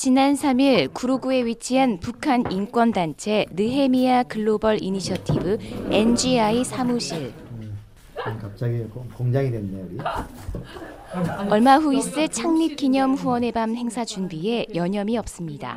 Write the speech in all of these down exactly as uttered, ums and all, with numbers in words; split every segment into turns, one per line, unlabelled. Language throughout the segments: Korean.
지난 삼 일 구로구에 위치한 북한 인권단체 느헤미야 글로벌 이니셔티브 엔지아이 사무실.
갑자기 공장이 됐네 우리.
얼마 후 있을 창립기념 후원의 밤 행사 준비에 여념이 없습니다.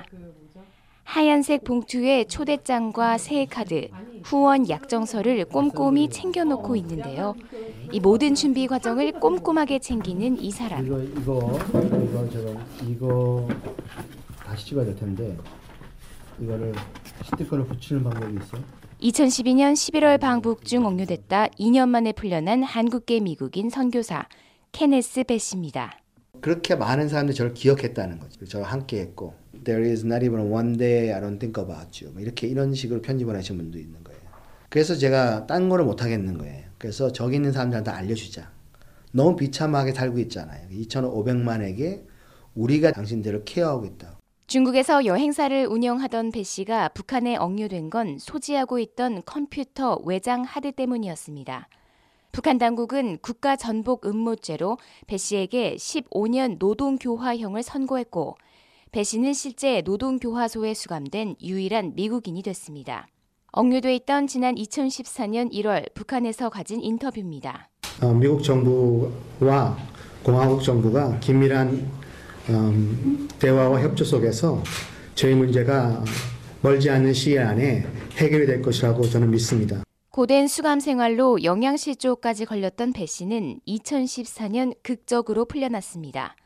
하얀색 봉투에 초대장과 새해카드, 후원 약정서를 꼼꼼히 챙겨놓고 있는데요. 이 모든 준비 과정을 꼼꼼하게 챙기는 이 사람.
이거 이거 이거 저거 이거 다시 찍어야 될 텐데 이거를 스티커를 붙이는 방법이 있어?
이천십이 년 십일월 방북 중 억류됐다 이 년 만에 풀려난 한국계 미국인 선교사 케네스 배씨입니다.
그렇게 많은 사람들이 저를 기억했다는 거죠. 저를 함께했고 There is not even one day I don't think about you. 이렇게 이런 식으로 편집을 하신 분도 있는 거예요. 그래서 제가 딴 거를 못 하겠는 거예요. 그래서 저기 있는 사람들한테 알려주자. 너무 비참하게 살고 있잖아요. 이천오백만에게 우리가 당신들을 케어하고 있다.
중국에서 여행사를 운영하던 배 씨가 북한에 억류된 건 소지하고 있던 컴퓨터 외장 하드 때문이었습니다. 북한 당국은 국가전복 음모죄로 배 씨에게 십오 년 노동교화형을 선고했고 배 씨는 실제 노동교화소에 수감된 유일한 미국인이 됐습니다. 억류돼 있던 지난 이천십사 년 일월 북한에서 가진 인터뷰입니다.
어, 미국 정부와 공화국 정부가 긴밀한 음, 대화와 협조 속에서 저희 문제가 멀지 않은 시일 안에 해결이 될 것이라고 저는 믿습니다.
고된 수감 생활로 영양실조까지 걸렸던 배 씨는 이천십사 년 극적으로 풀려났습니다.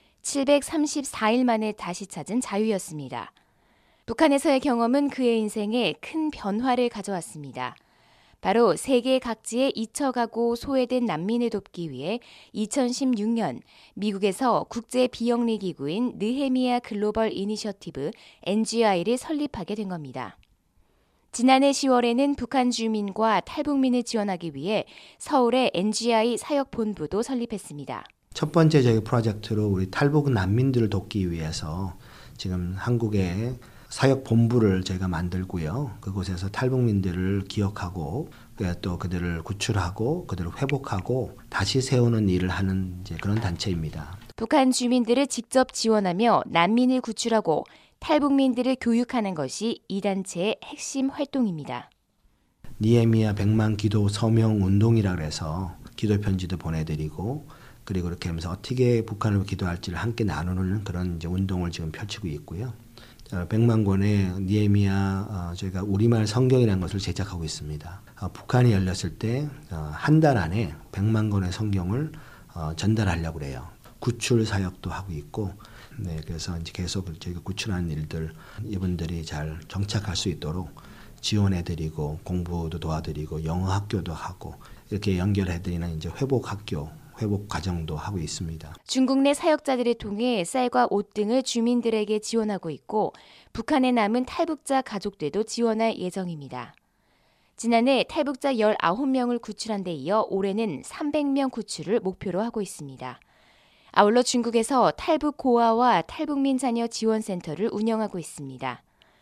칠백삼십사 일 만에 다시 찾은 자유였습니다. 북한에서의 경험은 그의 인생에 큰 변화를 가져왔습니다. 바로 세계 각지에 잊혀가고 소외된 난민을 돕기 위해 이천십육 년 미국에서 국제 비영리 기구인 느헤미야 글로벌 이니셔티브 엔지아이를 설립하게 된 겁니다. 지난해 시월에는 북한 주민과 탈북민을 지원하기 위해 서울에 엔지아이 사역본부도 설립했습니다.
첫 번째 저희 프로젝트로 우리 탈북 난민들을 돕기 위해서 지금 한국에 사역 본부를 저희가 만들고요. 그곳에서 탈북민들을 기억하고 또 그들을 구출하고 그들을 회복하고 다시 세우는 일을 하는 이제 그런 단체입니다.
북한 주민들을 직접 지원하며 난민을 구출하고 탈북민들을 교육하는 것이 이 단체의 핵심 활동입니다.
니에미야 백만 기도 서명 운동이라 해서 기도 편지도 보내드리고 그리고 그렇게 하면서 어떻게 북한을 기도할지를 함께 나누는 그런 이제 운동을 지금 펼치고 있고요. 백만 권의 니에미야 저희가 우리말 성경이라는 것을 제작하고 있습니다. 북한이 열렸을 때 한 달 안에 백만 권의 성경을 전달하려고 그래요. 구출 사역도 하고 있고, 네, 그래서 이제 계속 저희가 구출하는 일들 이분들이 잘 정착할 수 있도록 지원해드리고 공부도 도와드리고 영어 학교도 하고 이렇게 연결해드리는 이제 회복 학교. 회복 과정도 하고 있습니다.
중국 내 사역자들을 통해 쌀과 옷 등을 주민들에게 지원하고 있고 북한에 남은 탈북자 가족들도 지원할 예정입니다. 지난해 탈북자 십구 명을 구출한 데 이어 올해는 삼백 명 구출을 목표로 하고 있습니다. 아울러 중국에서 탈북 고아와 탈북민 자녀 지원센터를 운영하고 있습니다.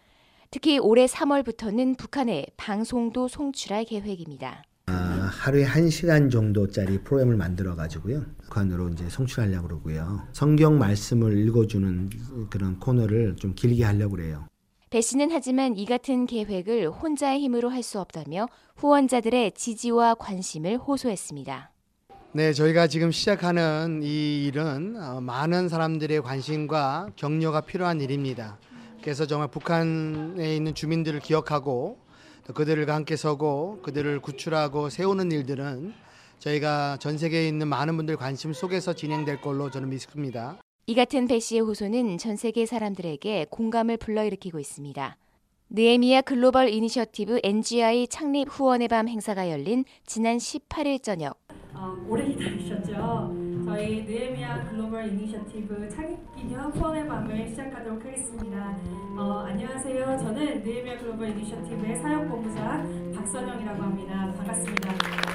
특히 올해 삼월부터는 북한에 방송도 송출할 계획입니다.
하루에 한 시간 정도짜리 프로그램을 만들어 가지고요. 북한으로 이제 송출하려고 그러고요. 성경 말씀을 읽어주는 그런 코너를 좀 길게 하려고 그래요.
배 씨는 하지만 이 같은 계획을 혼자의 힘으로 할 수 없다며 후원자들의 지지와 관심을 호소했습니다.
네, 저희가 지금 시작하는 이 일은 많은 사람들의 관심과 격려가 필요한 일입니다. 그래서 정말 북한에 있는 주민들을 기억하고 그들과 함께 서고 그들을 구출하고 세우는 일들은 저희가 전 세계에 있는 많은 분들 관심 속에서 진행될 걸로 저는 믿습니다.
이 같은 배 씨의 호소는 전 세계 사람들에게 공감을 불러일으키고 있습니다. 느헤미야 글로벌 이니셔티브 엔지아이 창립 후원의 밤 행사가 열린 지난 십팔 일 저녁.
어, 오래 기다리셨죠? 저희 느헤미야 글로벌 이니셔티브 창립기념 후원의 밤을 시작하도록 하겠습니다. 어, 안녕하세요. 저는 느헤미야 글로벌 이니셔티브의 사역본부장 박선영이라고 합니다. 반갑습니다.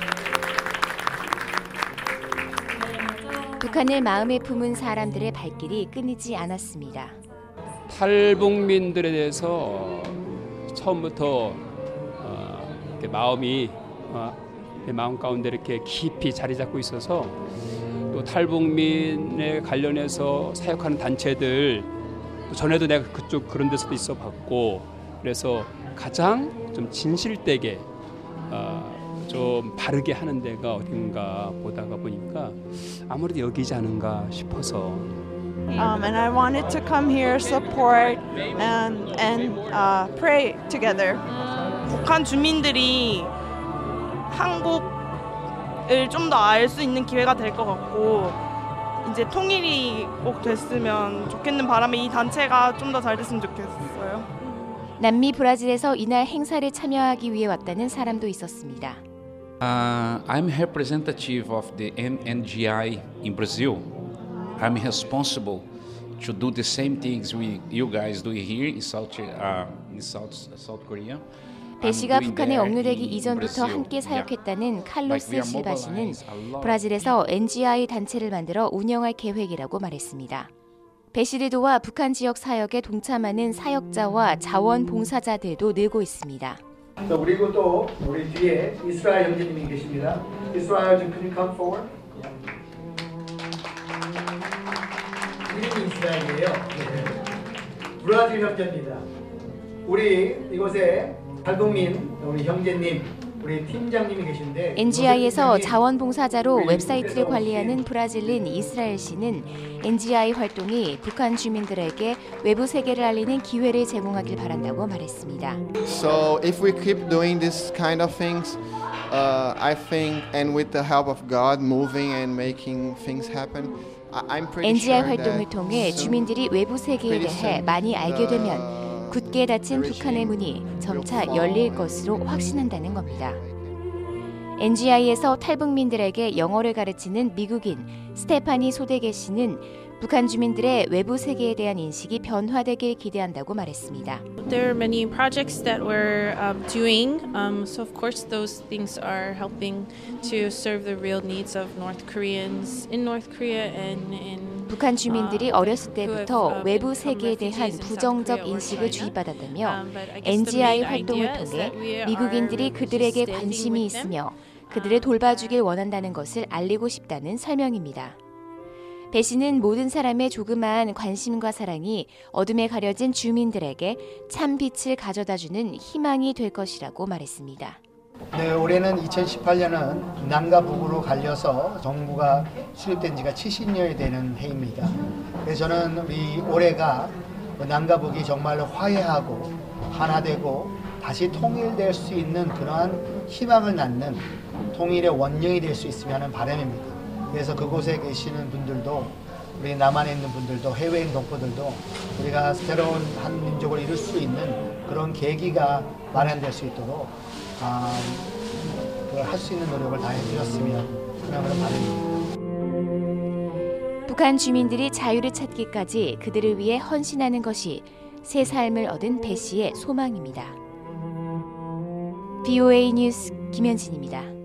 네,
북한을 마음에 품은 사람들의 발길이 끊이지 않았습니다.
탈북민들에 대해서 처음부터 어, 이렇게 마음이 어, 내 마음 가운데 이렇게 깊이 자리 잡고 있어서 또 탈북민에 관련해서 사역하는 단체들 전에도 내가 그쪽 그런 데서도 있어 봤고 그래서 가장 좀 진실되게 어, 좀 바르게 하는 데가 어딘가 보다가 보니까 아무래도 여기지 않은가 싶어서.
Um, and I wanted to come here, support, and and uh, pray together.
북한 주민들이 한국을 좀 더 알 수 있는 기회가 될 것 같고 이제 통일이 꼭 됐으면 좋겠는 바람에 이 단체가 좀 더 잘 됐으면 좋겠어요.
남미 브라질에서 이날 행사를 참여하기 위해 왔다는 사람도 있었습니다.
Uh, I'm representative of the N G I in Brazil. I'm responsible to do the same things we you guys do here in South uh, in South South Korea.
배 씨가 북한에 억류되기 이전부터 함께 사역했다는 칼로스 실바 씨는 브라질에서 엔 지 아이 단체를 만들어 운영할 계획이라고 말했습니다. 배 씨를 도와 북한 지역 사역에 동참하는 사역자와 자원봉사자들도 늘고 있습니다.
그리고 또 우리 뒤에 이스라엘 형제님이 계십니다. 이스라엘 좀 can you come forward? 이름이 이스라엘이에요. 네. 브라질 형제입니다. 우리 이곳에 탈북민 우리 형제님, 우리 팀장님이 계신데
엔 지 아이에서 자원봉사자로 웹사이트를 관리하는 브라질인 이스라엘 씨는 엔 지 아이 활동이 북한 주민들에게 외부 세계를 알리는 기회를 제공하길 바란다고 말했습니다.
So if we keep doing this kind of things, uh, I think, and with the help of God, moving and making things happen, I'm pretty
엔 지 아이
sure
활동을
that
통해 주민들이 외부 세계에 대해 많이 알게 되면 굳게 닫힌 북한의 문이 점차 열릴 것으로 확신한다는 겁니다. 엔 지 아이에서 탈북민들에게 영어를 가르치는 미국인 스테파니 소데게 씨는 북한 주민들의 외부 세계에 대한 인식이 변화되길 기대한다고 말했습니다.
There are many projects that we're um, doing, um, so of course those things are helping to serve the real needs of North Koreans in North Korea and in
북한 주민들이 어렸을 때부터 외부 세계에 대한 부정적 인식을 주입받았다며 엔 지 아이 활동을 통해 미국인들이 그들에게 관심이 있으며 그들을 돌봐주길 원한다는 것을 알리고 싶다는 설명입니다. 배 씨는 모든 사람의 조그마한 관심과 사랑이 어둠에 가려진 주민들에게 참 빛을 가져다주는 희망이 될 것이라고 말했습니다.
네, 올해는 이천십팔 년은 남과 북으로 갈려서 정부가 수립된 지가 칠십 년이 되는 해입니다. 그래서 저는 우리 올해가 남과 북이 정말로 화해하고 하나되고 다시 통일될 수 있는 그러한 희망을 낳는 통일의 원령이 될 수 있으면 하는 바람입니다. 그래서 그곳에 계시는 분들도 우리 남한에 있는 분들도 해외인 동포들도 우리가 새로운 한 민족을 이룰 수 있는 그런 계기가 마련될 수 있도록 아, 그걸 할 수 있는 노력을 다해 주셨으면 그런 바람입니다.
북한 주민들이 자유를 찾기까지 그들을 위해 헌신하는 것이 새 삶을 얻은 배 씨의 소망입니다. 비 오 에이 뉴스 김현진입니다.